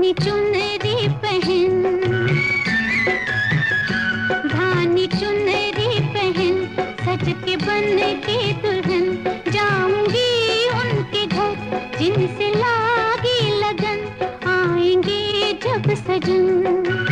धानी चुनरी पहन, धानी चुनरी पहन, सज के बन के दुल्हन जाऊंगी उनके घर, जिनसे लागी लगन आएंगे जब सजन,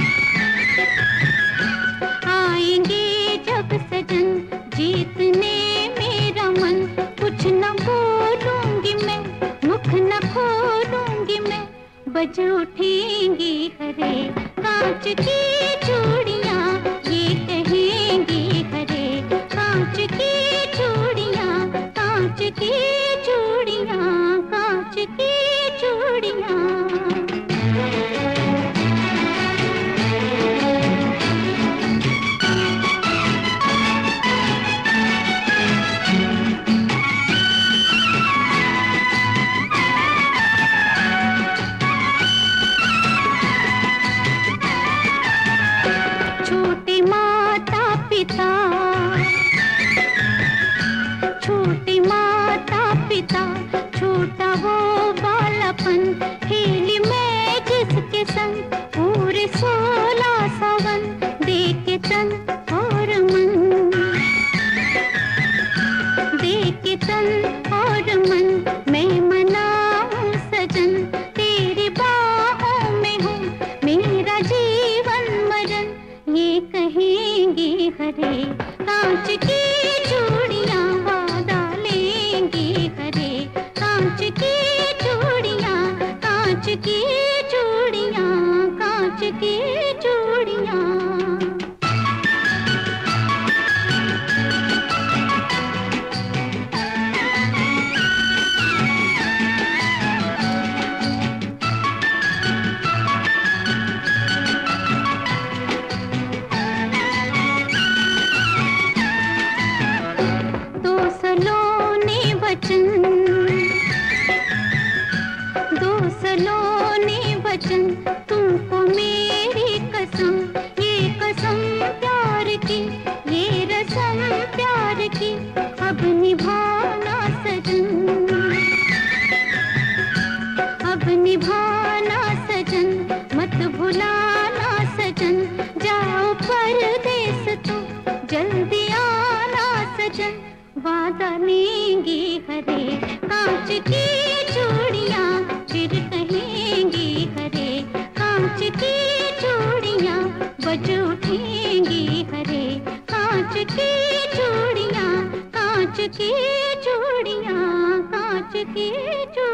आएंगे जब सजन जीतने मेरा मन। कुछ न बोलूंगी मैं, मुख न खोलूंगी मैं, बज उठेंगी हरे कांच की चूड़ियां, ये कहेंगी हरे कांच की चूड़ियां, कांच की चूड़ियां, कांच की चूड़ियां। छोटे माता पिता, छोटे माता पिता, छोटा वो बालापन, खेली मैं जिसके संग पूरे 16 सावन, देके तन और मन, देके तन और मन, मैं मनाऊं सजन तेरी बाहों में हूँ मेरा जीवन मरण, ये कहेंगी हरे कांच की चूड़ियां, वादा लेंगी हरे कांच की चूड़ियां, कांच की चूड़ियां, कांच की चूड़ियां। दो सलोने वचन, तुमको मेरी कसम, ये कसम प्यार की, ये रसम प्यार की, अब निभाना सजन, अब निभाना सजन, मत भुलाना सजन, जाओ परदेस तुम जल्दी आना सजन, वादा लेंगी हरे कांच की चूड़ियां, फिर कहेंगी हरे कांच की चूड़ियां, बज उठेंगी हरे कांच की चूड़ियां, कांच की चूड़ियां, कांच की चूड़ियां।